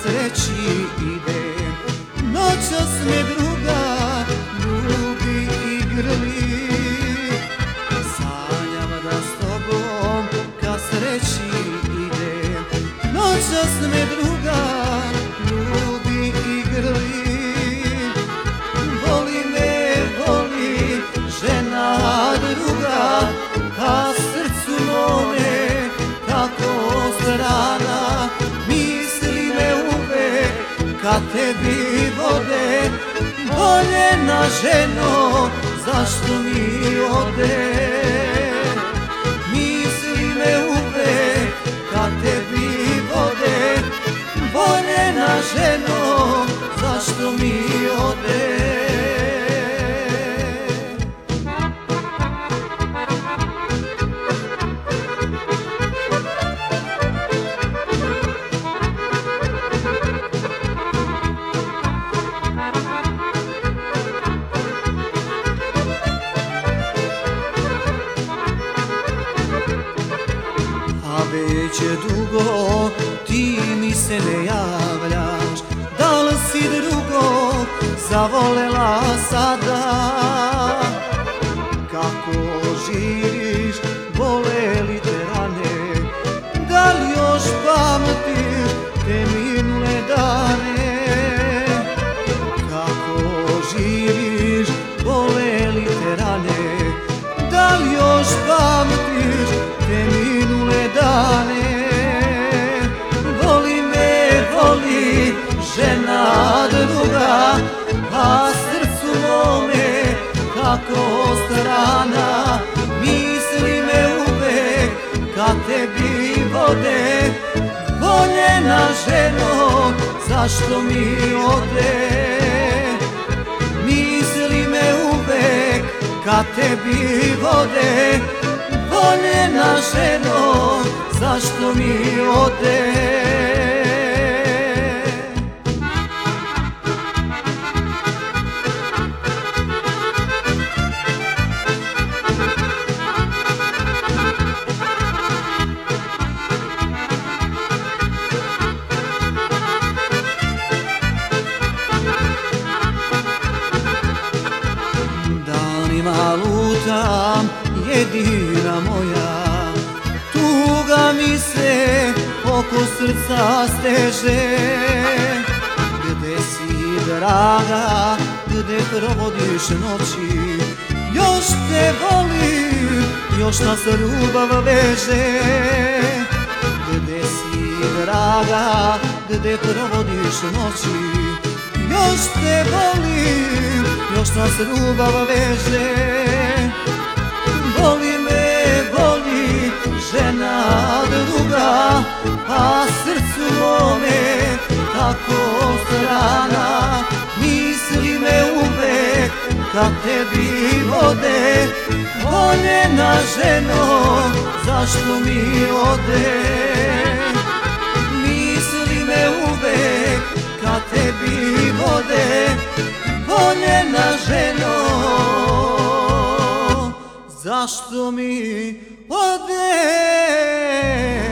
sreći idem. Noćas me druga ljubi i grli, sanjam da s tobom ka sreći idem. Noćas me druga ljubi i grli, voli me, voli žena druga, a srcu mome tako strana. Misli me uvek ka tebi vode, voljena ženo, zašto mi ode? Misli me uvek ka tebi vode, voljena ženo, zašto mi ode? Već je dugo ti mi se ne javljaš, da li si drugo zavolela sada? Kako živiš, bole li te rane, da li još pamtiš te minule dane? Kako živiš, bole li te rane, da li još pamtiš te minule dane? Voli me, voli žena druga, a srcu mome kako strana. Misli me uvek ka tebi vode, voljena ženo, zašto mi ode? Misli me uvek ka tebi vode, voljena ženo, zašto mi ode? Danima lutam, jedina moja, tuga mi se oko srca steže. Gde si draga, gde provodiš noći, još te volim, još nas ljubav veže. Gde si draga, gde provodiš noći, još te volim, još nas ljubav veže. Voli me, voli žena druga, a srcu mome tako strana. Misli me uvek ka tebi vode, voljena ženo, zašto mi ode? Misli me uvek ka tebi vode, voljena ženo, zašto mi ode?